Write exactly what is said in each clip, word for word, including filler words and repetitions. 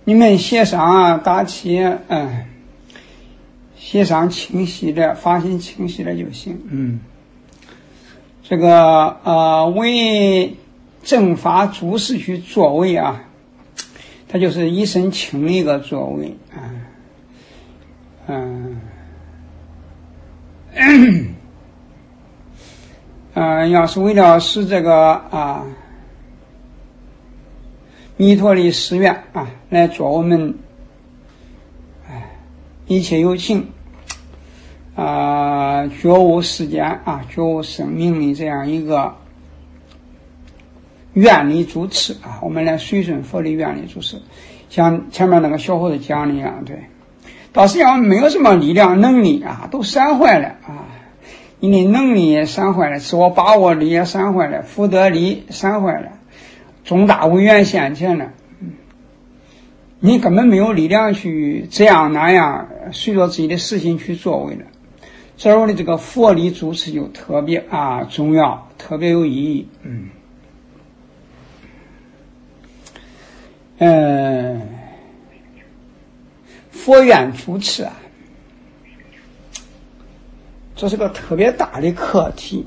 你们协商啊，打起，嗯，协商清晰的，发心清晰的就行。嗯，这个呃，为正法主事去作为啊，它就是一身轻的一个作为啊，嗯。嗯呃，要是为了使这个啊弥陀的誓愿啊来做我们哎一切有情啊觉悟世间啊觉悟生命的这样一个愿力主持啊，我们来随顺佛的愿力主持，像前面那个小伙子讲的一样，对，到实际上没有什么力量能力啊，都散坏了啊。你的能力也散坏了，自我把握力也散坏了，福德力散坏了，重大违缘现前了，你根本没有力量去这样那样随着自己的实心去作为了。这时候的这个佛力主持就特别啊重要，特别有意义。嗯，呃，佛愿主持啊，这是个特别大的课题。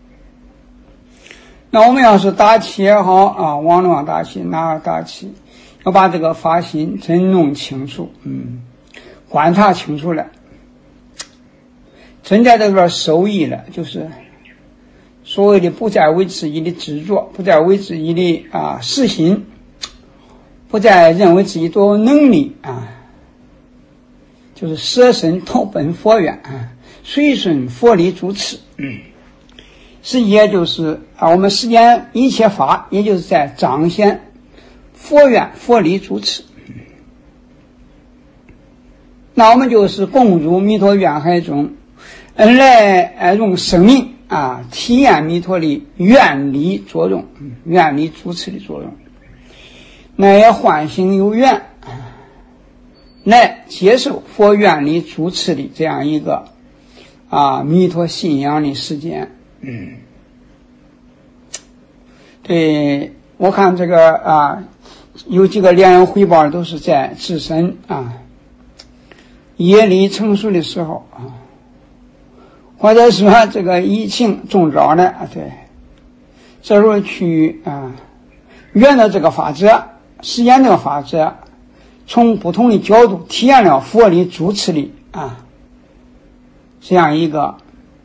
那我们要是打起也好啊，网络上打起，哪儿打起，要把这个发心真弄清楚，嗯，观察清楚了，真在这边受益了，就是所谓的不再为自己的执着，不再为自己的啊私心，不再认为自己都有能力啊，就是舍身投奔佛愿啊，随顺佛力主持。嗯，实际也就是啊，我们实践一切法，也就是在彰显佛愿佛力主持。那我们就是共入弥陀愿海中，来用生命啊体验弥陀的愿力作用，愿力主持的作用，那也唤醒有缘来接受佛愿力主持的这样一个啊弥陀信仰的实践。嗯，对，我看这个啊有几个莲人汇报都是在自身啊业力成熟的时候啊，或者说这个疫情中招的啊，对，这时候去啊圆了这个法则，实践这个法则，从不同的角度体验了佛力主持的啊这样一个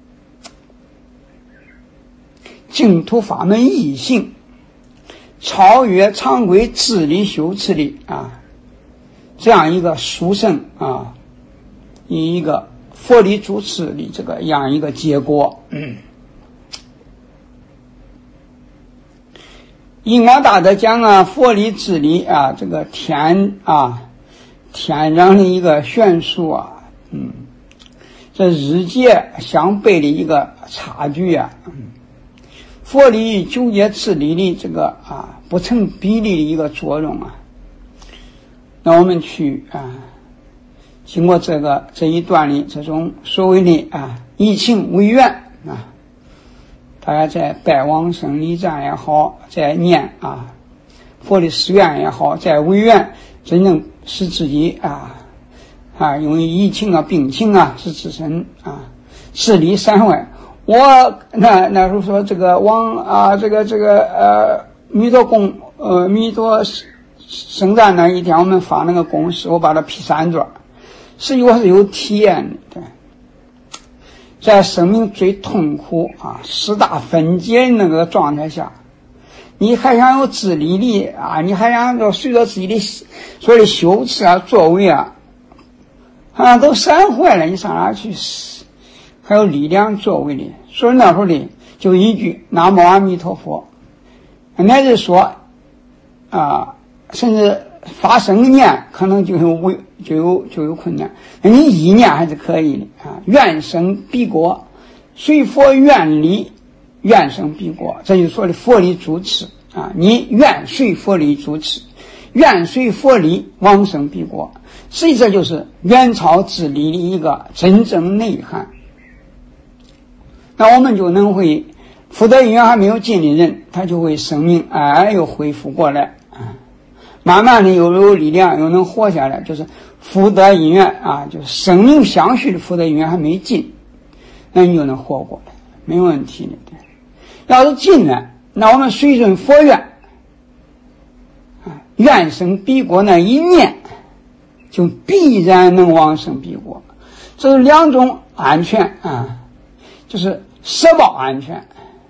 净土法门异性，超越常规自力修持的啊这样一个殊胜啊一个佛力主持的这个样一个结果。嗯，印光大德讲啊，佛力自力啊，这个天啊天壤的一个悬殊啊，嗯，这日界相悖的一个差距啊，嗯，佛力纠结自力的这个啊不成比例的一个作用啊。那我们去啊经过这个这一段的这种所谓的啊以情为愿啊，大家在拜往生礼赞也好，在念啊佛的誓愿也好，在为愿真正使自己啊啊用以情啊病情啊使自身啊势力散坏。我那那时候说这个往啊这个这个呃弥陀供呃弥陀圣诞那一天，我们发那个公示，我把它批三段，实际我是有体验的。对，在生命最痛苦啊四大分解那个状态下，你还想有自理力啊，你还想要随着自己的所谓的修持啊作为啊啊都散坏了，你上哪去还有力量作为的？所以那时候的就一句南无阿弥陀佛，乃至说啊甚至发生念可能就有危就有就有困难，那你意念还是可以的啊。愿生必果，随佛愿力，愿生必果，这就是说的佛力主持啊。你愿随佛力主持，愿随佛力往生必果，实际这就是远超之力的一个真正内涵。那我们就能会福德因缘还没有尽的人，他就会生命哎又恢复过来啊。 慢慢的又有力量，又能活下来，就是福德因缘啊，就是生命相续的福德因缘还没尽，那你就能活过来，没问题的。要是尽了，那我们随顺佛愿啊，愿生彼国那一念，就必然能往生彼国。这是两种安全啊，就是舍报安全，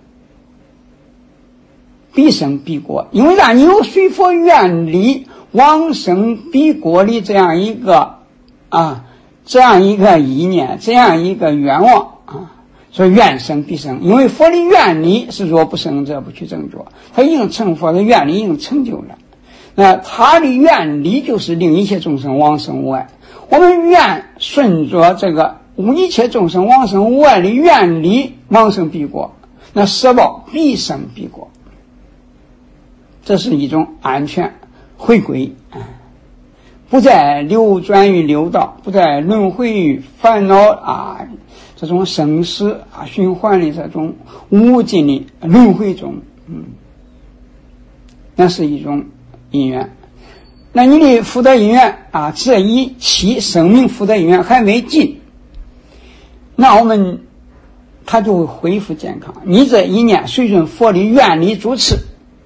必生彼国。因为啥？你有随佛愿力往生彼国的这样一个啊，这样一个意念，这样一个愿望啊，所以愿生必生。因为佛的愿力是若不生者不去正觉，他已经成佛的愿力已经成就了。那他的愿力就是令一切众生往生无碍。我们愿顺着这个一切众生往生无碍的愿力往生彼国，那舍报必生彼国。这是一种安全回归，不再流转于六道，不再轮回于烦恼啊这种生死啊循环的这种无尽的轮回中。嗯，那是一种因缘。那你的福德因缘啊，这一期生命福德因缘还没尽，那我们他就会恢复健康。你这一念随顺佛的愿力主持，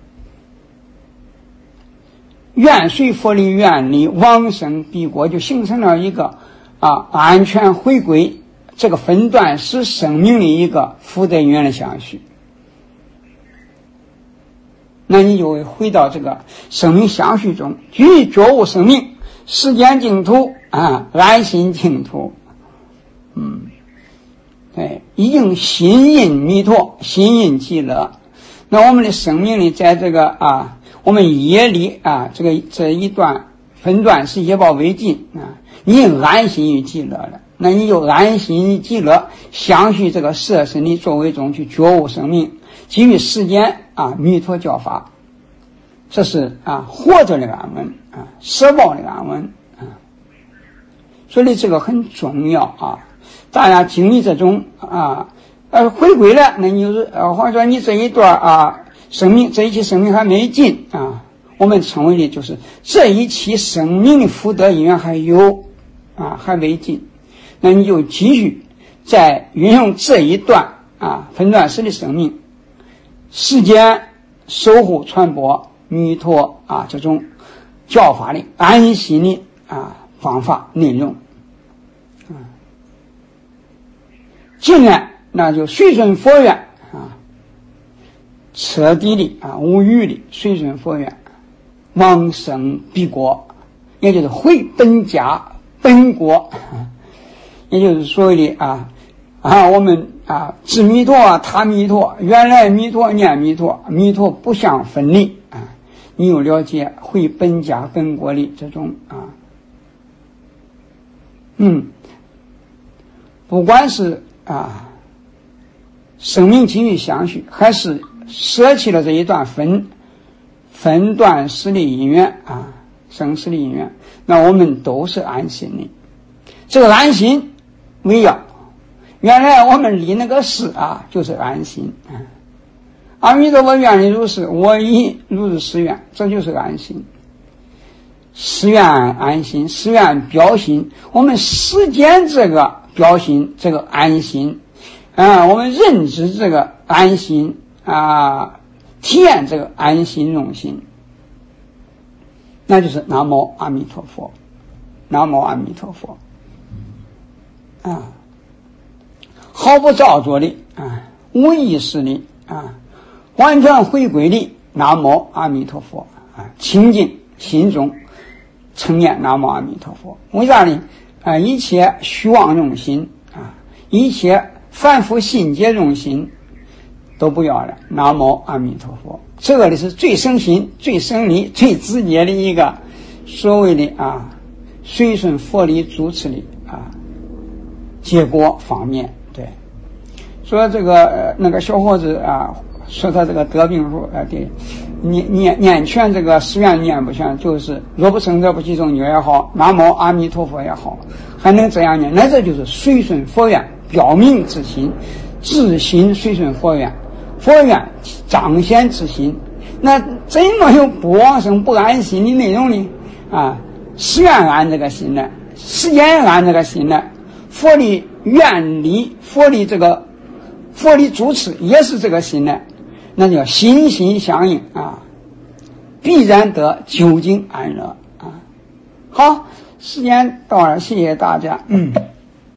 愿随佛的愿力往生彼国，就形成了一个啊安全回归这个分段式生命的一个福德因缘的相续。那你就会回到这个生命相续中，具觉悟生命，世间净土啊，安心净土。嗯，对，已经心印弥陀，心印极乐。那我们的生命里，在这个啊，我们业力啊，这个这一段分段是业报为尽啊，你安心于极乐了，那你就安心于极乐，相续这个色身的作为中去觉悟生命。基于世间啊，弥陀教法，这是啊活着的安稳啊，舍报的安稳啊，所以这个很重要啊。大家经历这种啊呃回归了，那你就是呃或者说你这一段啊生命这一期生命还没尽啊，我们称为的就是这一期生命的福德因缘还有啊还未尽，那你就继续再运用这一段啊分段式的生命。世间守护传播弥陀啊这种教法的安心的啊方法内容啊，进来那就随顺佛愿啊，彻底的啊无余的随顺佛愿往生彼国，也就是回本家本国，也就是所谓的啊啊我们啊，知弥陀啊，他弥陀，原来弥陀念弥陀，弥陀不相分离啊！你有了解回本家本国的这种啊，嗯，不管是啊生命机遇相续，还是舍弃了这一段分分段式的因缘啊，生死的因缘，那我们都是安心的。这个安心为要。原来我们立那个誓啊，就是安心啊。阿弥陀佛愿力如是，我以如是誓愿，这就是安心。誓愿安心，誓愿标心，我们实践这个标心，这个安心啊，我们认知这个安心啊，体验这个安心用心，那就是南无阿弥陀佛，南无阿弥陀佛啊。毫不造作的啊，无意识的啊，完全回归的南无阿弥陀佛啊，清净心中称念南无阿弥陀佛。为啥呢？啊，一切虚妄用心啊，一切凡夫心结用心都不要了，南无阿弥陀佛。这个的是最省心、最省力、最直接的一个所谓的啊，随顺佛理主持的啊结果方面。对，说这个、呃、那个小伙子啊，说他这个得病说，呃，对，念念念全这个誓愿念不全，就是若不生者不起正觉也好，南无阿弥陀佛也好，还能这样念，那这就是随顺佛愿，表明之心，自心随顺佛愿，佛愿彰显之心， 那怎么有不往生不安心的内容呢？啊，誓愿安这个心呢，时间安这个心呢，佛的愿力，佛的这个佛的主持也是这个心呢，那叫心心相应啊，必然得究竟安乐啊。好，时间到了，谢谢大家。嗯。